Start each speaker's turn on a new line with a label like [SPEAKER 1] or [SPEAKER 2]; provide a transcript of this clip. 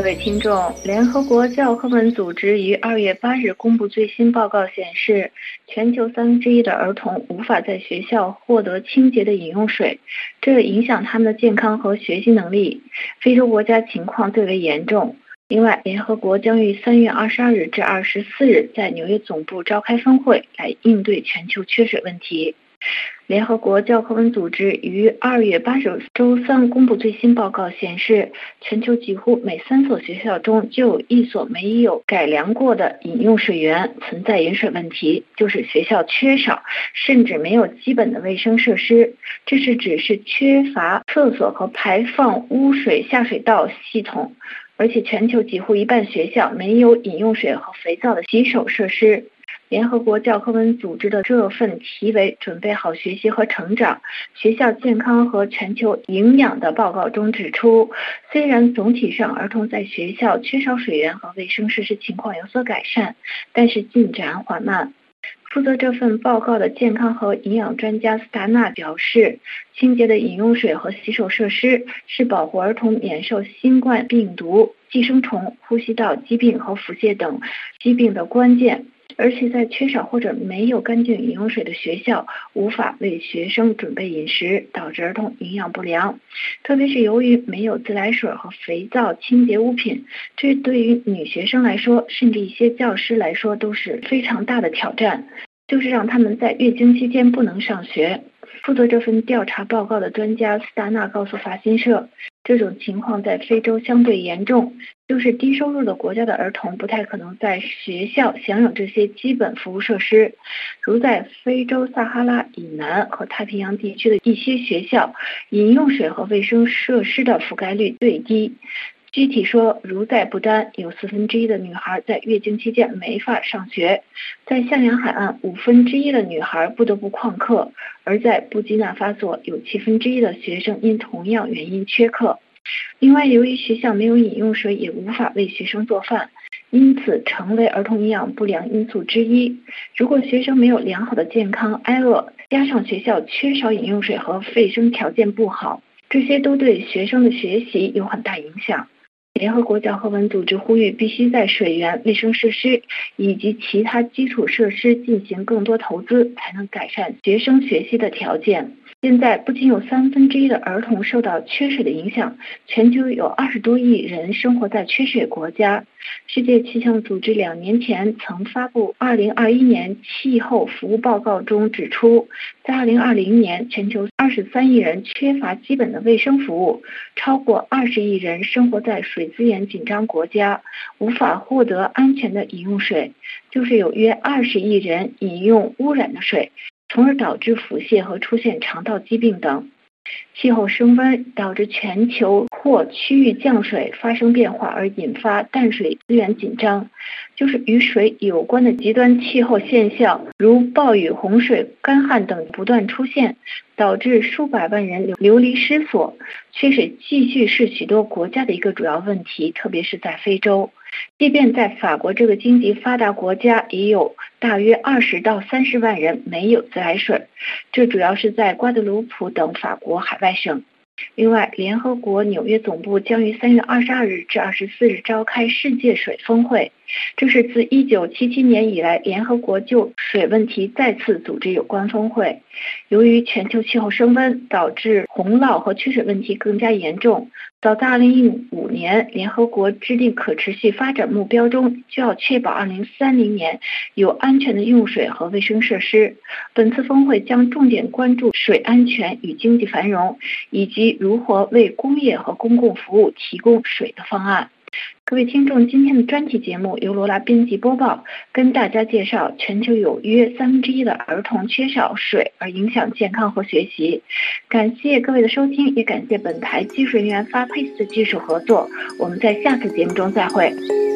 [SPEAKER 1] 各位听众，联合国教科文组织于2月8日公布最新报告显示，全球1/3的儿童无法在学校获得清洁的饮用水，这影响他们的健康和学习能力。非洲国家情况最为严重。另外，联合国将于3月22日至24日在纽约总部召开峰会，来应对全球缺水问题。联合国教科文组织于2月8日周三公布最新报告显示，全球几乎每3所学校中就有1所没有改良过的饮用水源存在饮水问题，就是学校缺少甚至没有基本的卫生设施。这是指缺乏厕所和排放污水下水道系统，而且全球几乎一半学校没有饮用水和肥皂的洗手设施。联合国教科文组织的这份题为准备好学习和成长，学校健康和全球营养的报告中指出，虽然总体上儿童在学校缺少水源和卫生设施情况有所改善，但是进展缓慢。负责这份报告的健康和营养专家斯达纳表示，清洁的饮用水和洗手设施是保护儿童免受新冠病毒、寄生虫、呼吸道疾病和腹泻等疾病的关键。而且在缺少或者没有干净饮用水的学校，无法为学生准备饮食，导致儿童营养不良。特别是由于没有自来水和肥皂清洁物品，这对于女学生来说，甚至一些教师来说都是非常大的挑战，就是让他们在月经期间不能上学。负责这份调查报告的专家斯达纳告诉法新社，这种情况在非洲相对严重，就是低收入的国家的儿童不太可能在学校享有这些基本服务设施。如在非洲撒哈拉以南和太平洋地区的一些学校，饮用水和卫生设施的覆盖率最低。具体说，如在不丹，有1/4的女孩在月经期间没法上学；在象牙海岸，1/5的女孩不得不旷课；而在布基纳法索，有1/7的学生因同样原因缺课。另外，由于学校没有饮用水，也无法为学生做饭，因此成为儿童营养不良因素之一。如果学生没有良好的健康，挨饿，加上学校缺少饮用水和卫生条件不好，这些都对学生的学习有很大影响。联合国教科文组织呼吁必须在水源、卫生设施以及其他基础设施进行更多投资，才能改善学生学习的条件。现在不仅有1/3的儿童受到缺水的影响，全球有20多亿人生活在缺水国家。世界气象组织2年前曾发布2021年气候服务报告中指出，在2020年，全球23亿人缺乏基本的卫生服务，超过20亿人生活在水资源紧张国家，无法获得安全的饮用水，就是有约20亿人饮用污染的水，从而导致腹泻和出现肠道疾病等。气候升温导致全球或区域降水发生变化，而引发淡水资源紧张，就是与水有关的极端气候现象，如暴雨、洪水、干旱等不断出现，导致数百万人流离失所。缺水继续是许多国家的一个主要问题，特别是在非洲。即便在法国这个经济发达国家，也有大约20到30万人没有自来水，这主要是在瓜德卢普等法国海外省。另外，联合国纽约总部将于3月22日至24日召开世界水峰会，这是自1977年以来联合国就水问题再次组织有关峰会。由于全球气候升温，导致洪涝和缺水问题更加严重，早在2015年，联合国制定可持续发展目标中就要确保2030年有安全的用水和卫生设施。本次峰会将重点关注水安全与经济繁荣，以及如何为工业和公共服务提供水的方案。各位听众，今天的专题节目由罗拉编辑播报，跟大家介绍全球有约1/3的儿童缺少水而影响健康和学习。感谢各位的收听，也感谢本台技术人员发配的技术合作。我们在下次节目中再会。